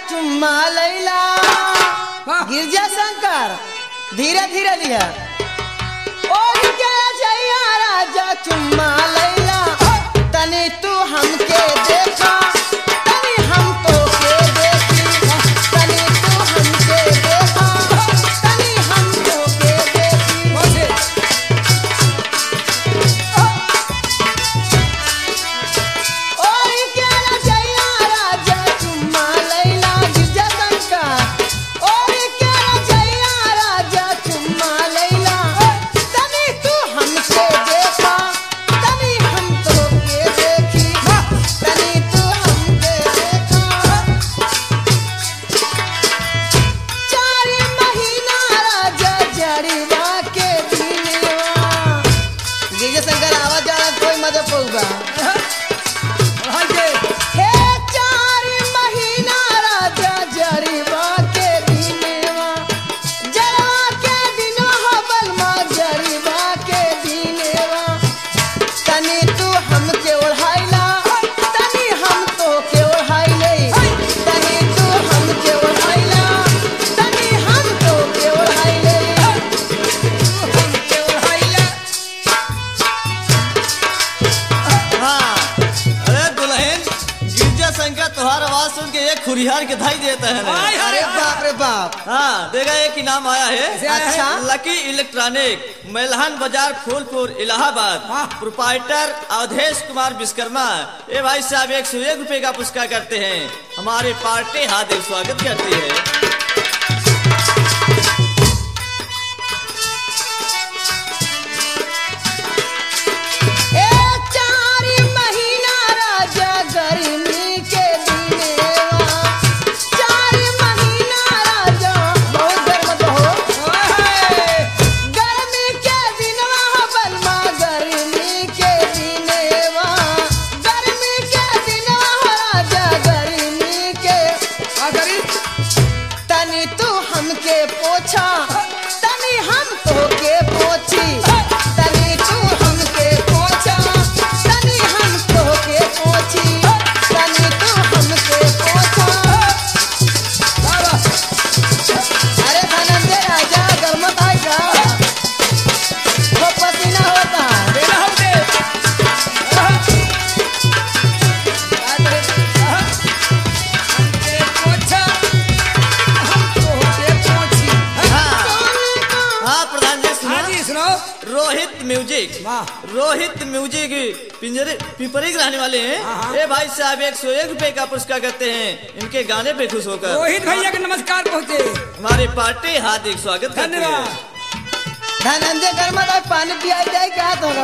चुम्मा लैला गिरजा शंकर धीरे धीरे लिया और क्या जया राजा चुम्मा लैला तनी तू हमके देखा तनी हम तो के देखी तनी तू हमके देखा तनी हम तो के देखी और क्या जया राजा चुम्मा लैला गिरजा शंकर और क्या जया राजा चुम्मा लैला तनी तू हमके देखा तनी हम तो के देखी तनी तू हमके देखा 4 महीना राजा जड़वा के दिनवा गिरजा शंकर आवाज जाना कोई मदद पऊगा हे 4 महीना राजा जड़वा के दिनवा जड़वा के दिनवा हो बलमा जड़वा के दिनवा तनी तू हमके ओढ़ाइला तनी हम तो के ओढ़ाइले तनी तू हमके ओढ़ाइला तनी हम तो के ओढ़ाइले हाँ, अरे दुल्हन गिरजा शंकर तुम्हारा आवाज सुन के एक खुरिहार के धाई देता है ना। अरे बाप रे बाप हाँ, देखा एक इनाम आया है। अच्छा। लकी इलेक्ट्रॉनिक मेलहन बाजार फूलपुर इलाहाबाद प्रोप्राइटर अवधेश कुमार विश्वकर्मा ये भाई साहब 101 रुपए का पुरस्कार करते हैं। हमारी पार्टी हार्दिक स्वागत करती है। ए 4 महीना राजा गर्मी के दिनवा 4 महीना राजा बहुत गर्म हो गर्मी के दिनवा हो बलमा गर्मी के दिनवा गर्मी के दिनवा हो राजा गर्मी के तनी तू हमके पोछा तनी हम तो के पोछी तनी तू हमके पोछा तनी हम तो के पोछी तनी तू हमके पोछा अरे धनंजय राजा गर्मत आएगा वो पसीना होता हाँ प्रधान जी सुनो। सुनो रोहित म्यूजिक पिपरी के रहने वाले हैं। ये भाई साहब 101 रुपए का पुरस्कार करते हैं। इनके गाने पे खुश होकर रोहित भैया के नमस्कार पहुँचे। हमारी पार्टी हार्दिक स्वागत करती है। धन्यवाद। धनंजय गर्मत आए पानी पिया जाए क्या होगा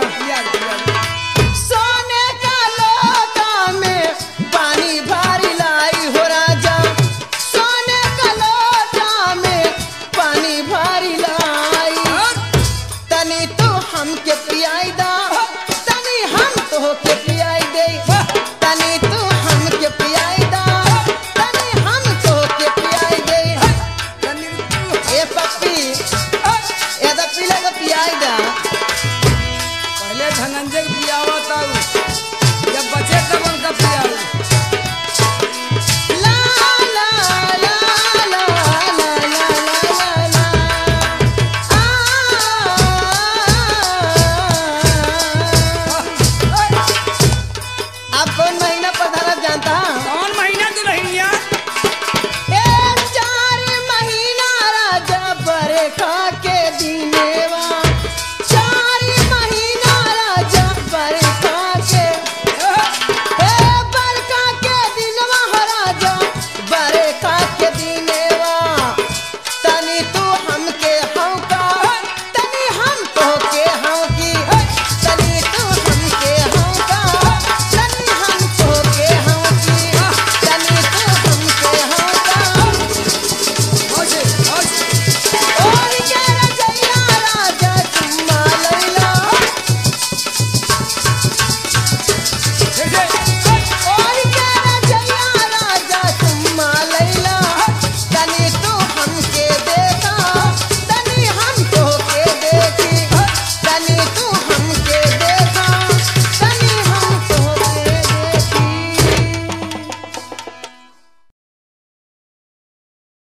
सोने का लोटा में पानी भारी लाई हो राजा सोने का लोटा में पानी भारी लाई तनी तू हमके पियाई दा तनी हम तो के पियाई दे तनी तू हमके पियाई दा तनी हम तो के पियाई दे ए पप्पी एदा पीला का पियाई दा पहले धनंजय पियावा था जब बचे